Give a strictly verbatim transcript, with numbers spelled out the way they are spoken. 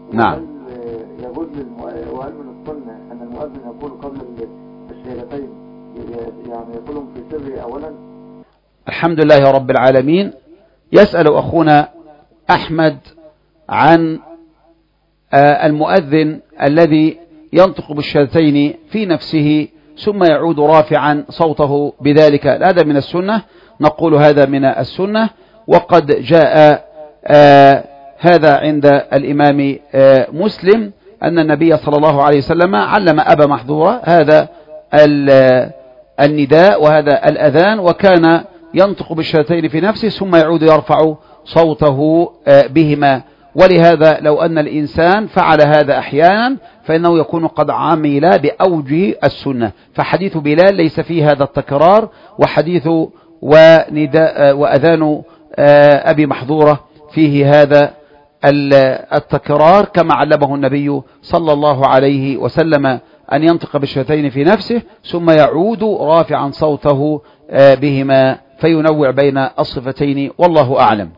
نعم. يجوز للمؤذن، وهل من السنة أن المؤذن يقول قبل الشهادتين يعني يقولهم في سر أولا؟ الحمد لله رب العالمين. يسأل أخونا أحمد عن المؤذن الذي ينطق بالشهادتين في نفسه ثم يعود رافعا صوته بذلك، هذا من السنة؟ نقول هذا من السنة، وقد جاء آه هذا عند الإمام آه مسلم أن النبي صلى الله عليه وسلم علم أبا محذورة هذا النداء وهذا الأذان، وكان ينطق بالشهادتين في نفسه ثم يعود يرفع صوته آه بهما. ولهذا لو أن الإنسان فعل هذا أحيانا فإنه يكون قد عمل بأوجه السنة. فحديث بلال ليس فيه هذا التكرار، وحديث ونداء وأذان أبي محذورة فيه هذا التكرار كما علمه النبي صلى الله عليه وسلم أن ينطق بالشهادتين في نفسه ثم يعود رافعا صوته بهما فينوع بين الصفتين، والله أعلم.